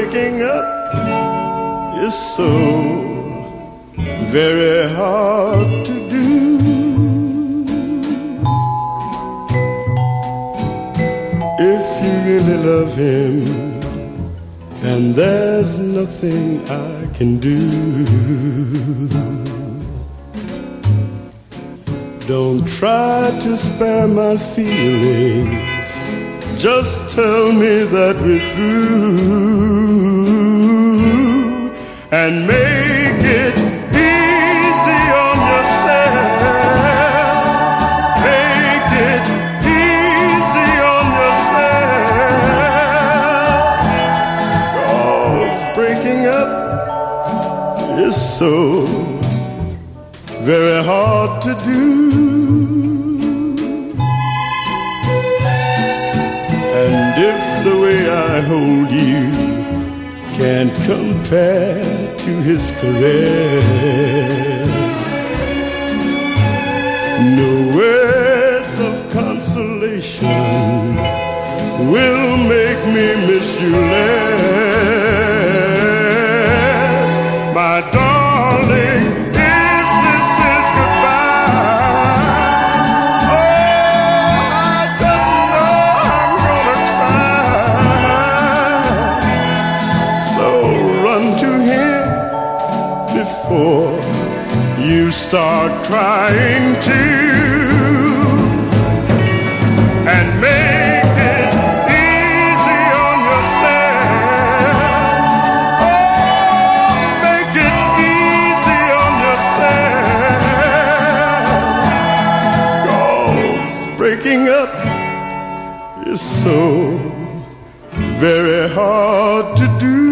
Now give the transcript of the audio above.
breaking up is so very hard to do. If you really love him, and there's nothing I can do, don't try to spare my feelings. Just tell me that we're through, and make it easy on yourself. Make it easy on yourself. 'Cause breaking up is so very hard to do. And if the way I hold you can't compare to his caress, no words of consolation will make me miss you less. My darling, if this is goodbye, oh, I just know I'm gonna cry. So run to him before you start crying too, and make it easy on yourself. Oh, make it easy on yourself. 'Cause breaking up is so very hard to do.